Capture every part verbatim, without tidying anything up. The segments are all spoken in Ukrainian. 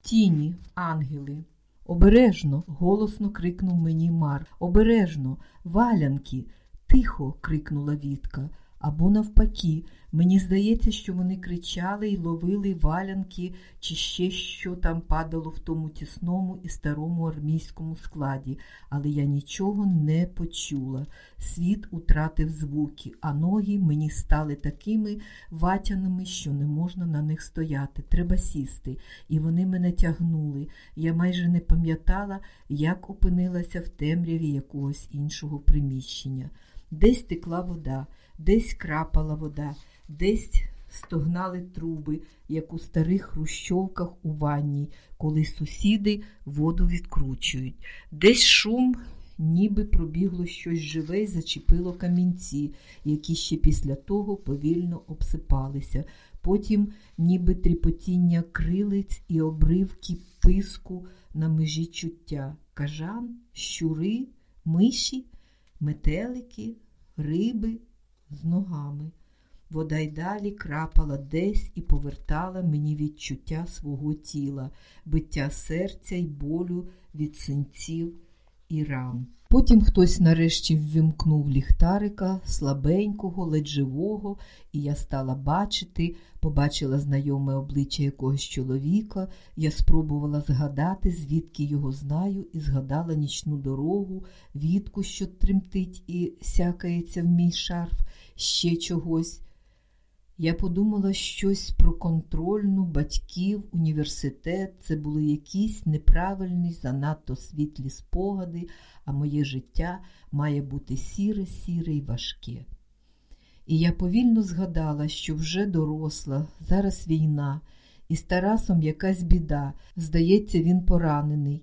Тіні, ангели. «Обережно!» – голосно крикнув мені Марк. «Обережно! Валянки!» – тихо крикнула Вітка. Або навпаки, мені здається, що вони кричали й ловили валянки, чи ще що там падало в тому тісному і старому армійському складі, але я нічого не почула. Світ утратив звуки, а ноги мені стали такими ватяними, що не можна на них стояти. Треба сісти. І вони мене тягнули. Я майже не пам'ятала, як опинилася в темряві якогось іншого приміщення. Десь текла вода, десь крапала вода, десь стогнали труби, як у старих хрущовках у ванні, коли сусіди воду відкручують. Десь шум, ніби пробігло щось живе й зачепило камінці, які ще після того повільно обсипалися. Потім ніби тріпотіння крилиць і обривки писку на межі чуття. Кажан, щури, миші, метелики, риби з ногами. Вода й далі крапала десь і повертала мені відчуття свого тіла, биття серця й болю від синців і ран. Потім хтось нарешті ввімкнув ліхтарика, слабенького, ледь живого, і я стала бачити, побачила знайоме обличчя якогось чоловіка. Я спробувала згадати, звідки його знаю, і згадала нічну дорогу, Вітку, що тремтить і сякається в мій шарф, ще чогось. Я подумала щось про контрольну, батьків, університет. Це були якісь неправильні, занадто світлі спогади, а моє життя має бути сіре-сіре й важке. І я повільно згадала, що вже доросла, зараз війна, і з Тарасом якась біда. Здається, він поранений.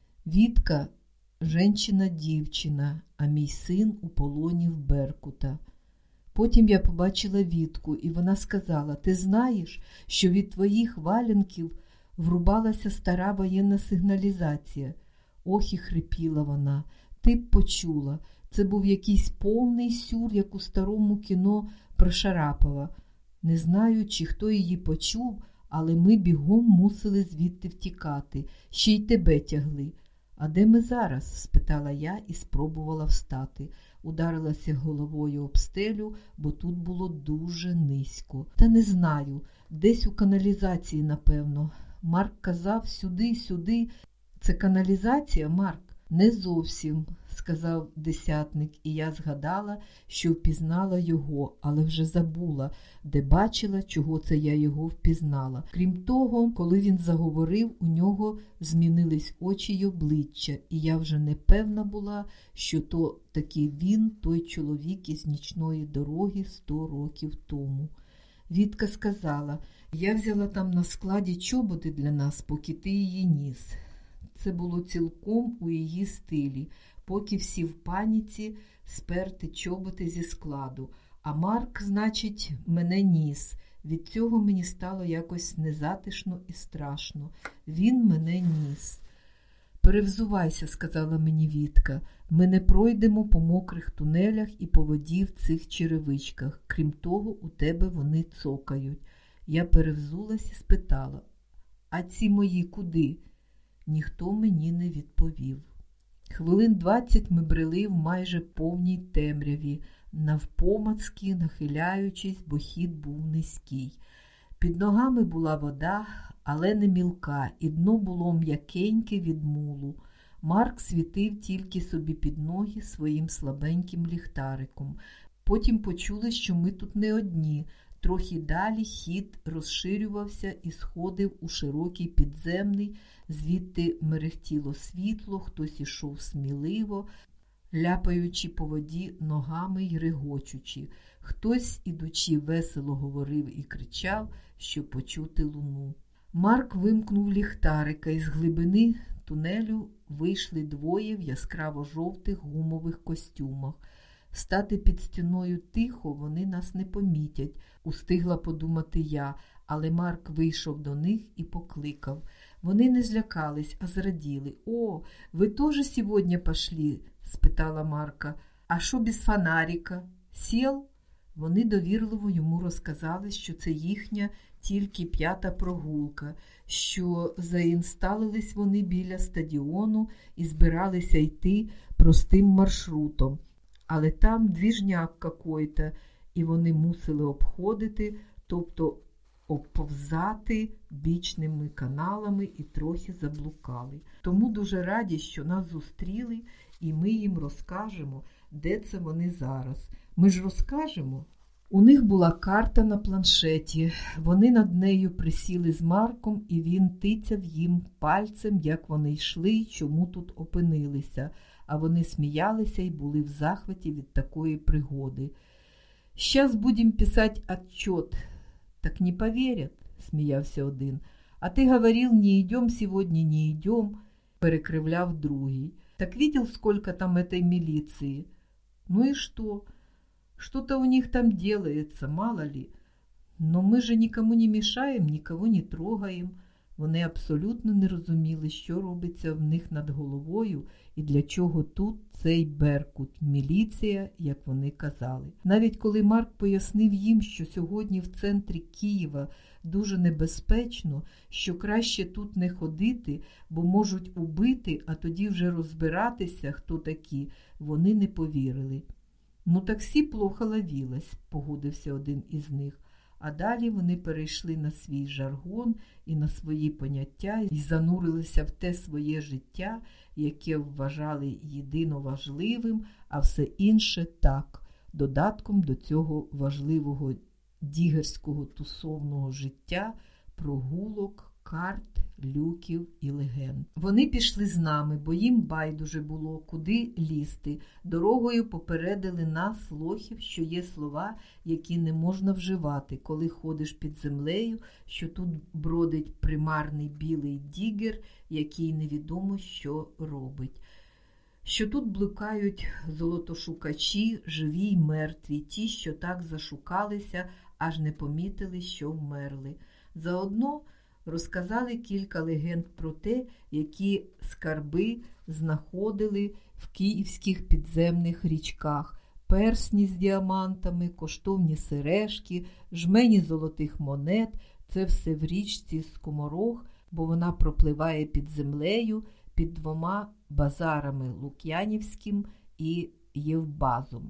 Вітка – жінчина-дівчина, а мій син у полоні в Беркута. Потім я побачила Вітку, і вона сказала: «Ти знаєш, що від твоїх валянків врубалася стара воєнна сигналізація?» Ох, і хрипіла вона. Ти б почула. Це був якийсь повний сюр, як у старому кіно про Шарапова. Не знаю, чи хто її почув, але ми бігом мусили звідти втікати. Ще й тебе тягли. «А де ми зараз?» – спитала я і спробувала встати. Ударилася головою об стелю, бо тут було дуже низько. Та не знаю, десь у каналізації, напевно. Марк казав: «Сюди, сюди». «Це каналізація, Марк?» «Не зовсім», – сказав десятник, і я згадала, що впізнала його, але вже забула, де бачила, чого це я його впізнала. Крім того, коли він заговорив, у нього змінились очі й обличчя, і я вже не певна була, що то таки він, той чоловік із нічної дороги сто років тому. Вітка сказала: «Я взяла там на складі чоботи для нас, поки ти її ніс». Це було цілком у її стилі, поки всі в паніці сперти чоботи зі складу. А Марк, значить, мене ніс. Від цього мені стало якось незатишно і страшно. Він мене ніс. «Перевзувайся», – сказала мені Вітка. «Ми не пройдемо по мокрих тунелях і по воді в цих черевичках. Крім того, у тебе вони цокають». Я перевзулась і спитала: «А ці мої куди?» Ніхто мені не відповів. Хвилин двадцять ми брели в майже повній темряві, навпомацки нахиляючись, бо хід був низький. Під ногами була вода, але не мілка, і дно було м'якеньке від мулу. Марк світив тільки собі під ноги своїм слабеньким ліхтариком. Потім почули, що ми тут не одні. Трохи далі хід розширювався і сходив у широкий підземний, звідти мерехтіло світло, хтось ішов сміливо, ляпаючи по воді ногами й регочучи. Хтось, ідучи, весело говорив і кричав, щоб почути луну. Марк вимкнув ліхтарика, і з глибини тунелю вийшли двоє в яскраво-жовтих гумових костюмах. Стати під стіною тихо, вони нас не помітять, устигла подумати я, але Марк вийшов до них і покликав. Вони не злякались, а зраділи. «О, ви тоже сегодня пошли?» – спитала Марка. «А шо без фонарика? Сел?» Вони довірливо йому розказали, що це їхня тільки п'ята прогулка, що заінсталились вони біля стадіону і збиралися йти простим маршрутом. Але там двіжняк какой-то, і вони мусили обходити, тобто оповзати бічними каналами і трохи заблукали. Тому дуже раді, що нас зустріли, і ми їм розкажемо, де це вони зараз. Ми ж розкажемо. У них була карта на планшеті. Вони над нею присіли з Марком, і він тицяв їм пальцем, як вони йшли, чому тут опинилися. А вони сміялися і були в захваті від такої пригоди. «Щас будем писать отчет». «Так не поверят», – сміявся один. «А ты говорил, не идем сегодня, не идем», – перекривляв другий. «Так видел, сколько там этой милиции?» «Ну и что? Что-то у них там делается, мало ли. Но мы же никому не мешаем, никого не трогаем». Вони абсолютно не розуміли, що робиться в них над головою і для чого тут цей беркут, міліція, як вони казали. Навіть коли Марк пояснив їм, що сьогодні в центрі Києва дуже небезпечно, що краще тут не ходити, бо можуть убити, а тоді вже розбиратися, хто такі, вони не повірили. «Ну таксі плохо ловилось», – погодився один із них. А далі вони перейшли на свій жаргон і на свої поняття і занурилися в те своє життя, яке вважали єдино важливим, а все інше так, додатком до цього важливого дігерського тусовного життя, прогулок, карт, люків і легенд. Вони пішли з нами, бо їм байдуже було, куди лізти. Дорогою попередили нас, лохів, що є слова, які не можна вживати, коли ходиш під землею, що тут бродить примарний білий дігер, який невідомо що робить. Що тут блукають золотошукачі, живі й мертві, ті, що так зашукалися, аж не помітили, що вмерли. Заодно розказали кілька легенд про те, які скарби знаходили в київських підземних річках. Персні з діамантами, коштовні сережки, жмені золотих монет – це все в річці Скоморох, бо вона пропливає під землею під двома базарами – Лук'янівським і Євбазом.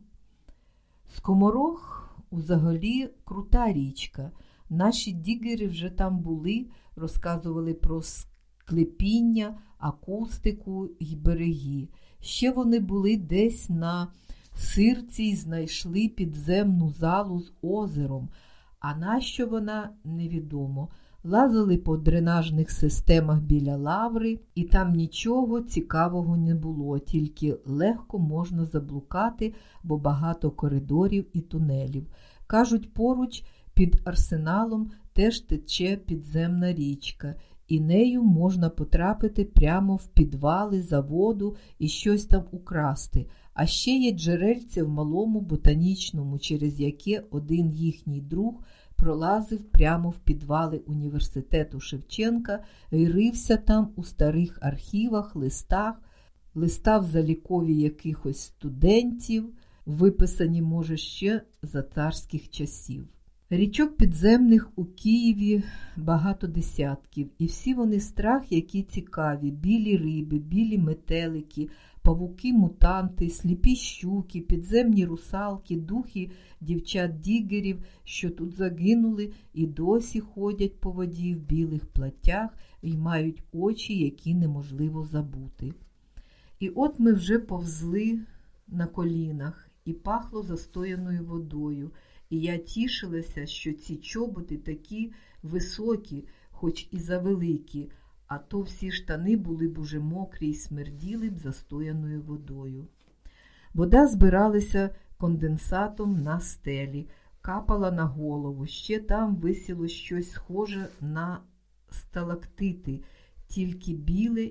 Скоморох взагалі крута річка. Наші дігери вже там були, розказували про склепіння, акустику й береги. Ще вони були десь на Сирці й знайшли підземну залу з озером, а нащо вона – невідомо. Лазили по дренажних системах біля Лаври, і там нічого цікавого не було, тільки легко можна заблукати, бо багато коридорів і тунелів. Кажуть, поруч під Арсеналом теж тече підземна річка, і нею можна потрапити прямо в підвали заводу і щось там украсти. А ще є джерельце в Малому Ботанічному, через яке один їхній друг пролазив прямо в підвали університету Шевченка і рився там у старих архівах, листах, листав залікові якихось студентів, виписані, може, ще за царських часів. Річок підземних у Києві багато десятків, і всі вони страх, які цікаві. Білі риби, білі метелики, павуки-мутанти, сліпі щуки, підземні русалки, духи дівчат-дігерів, що тут загинули і досі ходять по воді в білих платтях і мають очі, які неможливо забути. І от ми вже повзли на колінах, і пахло застояною водою. І я тішилася, що ці чоботи такі високі, хоч і завеликі, а то всі штани були б уже мокрі й смерділи б застояною водою. Вода збиралася конденсатом на стелі, капала на голову, ще там висіло щось схоже на сталактити, тільки біле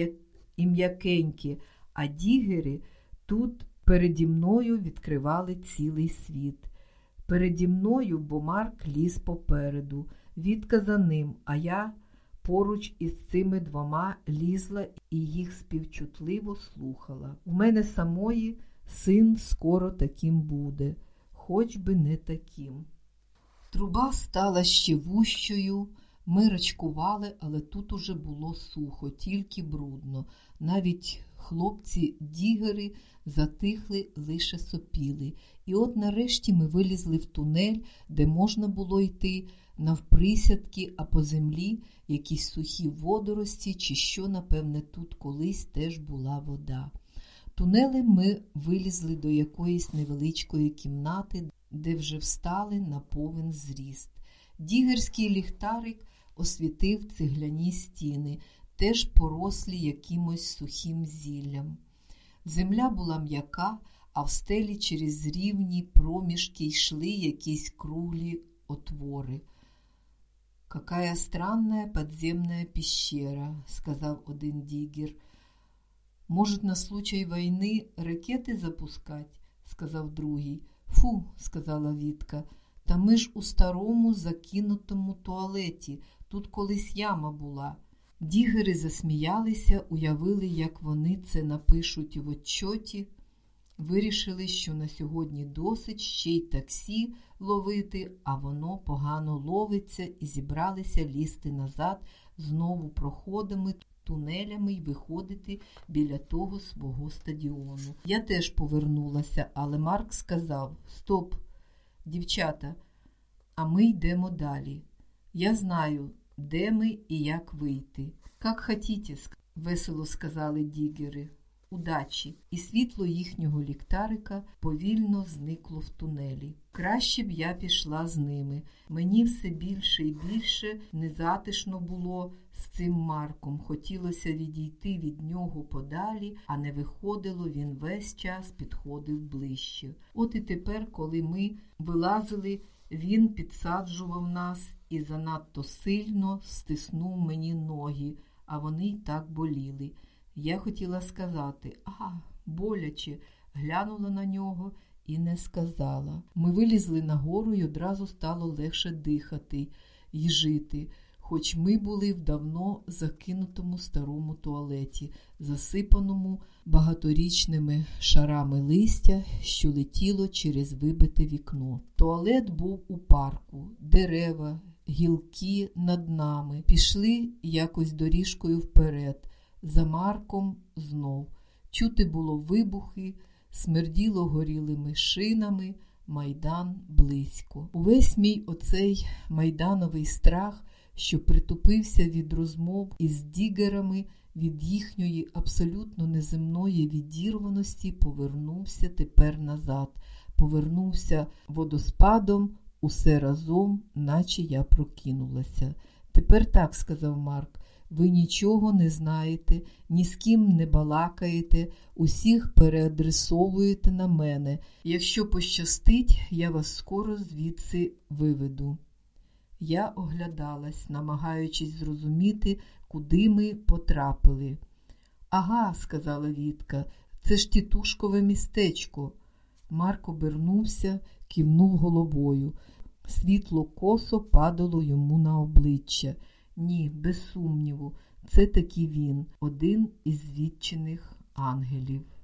і м'якеньке, а дігери тут переді мною відкривали цілий світ. Переді мною, бо Марк ліз попереду, Вітка за ним, а я поруч із цими двома лізла і їх співчутливо слухала. У мене самої син скоро таким буде. хоч би не таким. Труба стала ще вущою, ми рачкували, але тут уже було сухо, тільки брудно. Навіть хлопці-дігери затихли, лише сопіли. І от нарешті ми вилізли в тунель, де можна було йти навприсядки, а по землі якісь сухі водорості, чи що, напевне, тут колись теж була вода. Тунелем ми вилізли до якоїсь невеличкої кімнати, де вже встали на повен зріст. Дігерський ліхтарик освітив цегляні стіни, теж порослі якимось сухим зіллям. Земля була м'яка, а в стелі через рівні проміжки йшли якісь круглі отвори. «Какая странная подземная пещера», — сказав один дігер. «Может, на случай війни ракети запускать?» — сказав другий. «Фу», — сказала Вітка, — «та ми ж у старому закинутому туалеті, тут колись яма була». Дігери засміялися, уявили, як вони це напишуть в отчоті. Вирішили, що на сьогодні досить ще й таксі ловити, а воно погано ловиться, і зібралися лізти назад знову проходами, тунелями й виходити біля того свого стадіону. Я теж повернулася, але Марк сказав: «Стоп, дівчата, а ми йдемо далі. Я знаю, де ми і як вийти». «Как хотіте», – весело сказали дігери. «Удачі!» І світло їхнього ліхтарика повільно зникло в тунелі. Краще б я пішла з ними. Мені все більше і більше незатишно було з цим Марком. Хотілося відійти від нього подалі, а не виходило, він весь час підходив ближче. От і тепер, коли ми вилазили, він підсаджував нас і занадто сильно стиснув мені ноги, а вони й так боліли. Я хотіла сказати: «Ага, боляче», глянула на нього і не сказала. Ми вилізли нагору і одразу стало легше дихати й жити, хоч ми були в давно закинутому старому туалеті, засипаному багаторічними шарами листя, що летіло через вибите вікно. Туалет був у парку, дерева, гілки над нами. Пішли якось доріжкою вперед. За Марком знов. Чути було вибухи, смерділо горілими шинами, майдан близько. Увесь мій оцей майдановий страх, що притупився від розмов із дігерами, від їхньої абсолютно неземної відірваності, повернувся тепер назад. Повернувся водоспадом, усе разом, наче я прокинулася. «Тепер так», – сказав Марк. «Ви нічого не знаєте, ні з ким не балакаєте, усіх переадресовуєте на мене. Якщо пощастить, я вас скоро звідси виведу». Я оглядалась, намагаючись зрозуміти, куди ми потрапили. «Ага», – сказала Вітка, – «це ж Тітушкове містечко». Марк обернувся, кивнув головою. Світло косо падало йому на обличчя. Ні, без сумніву, це таки він, один із відчиних ангелів.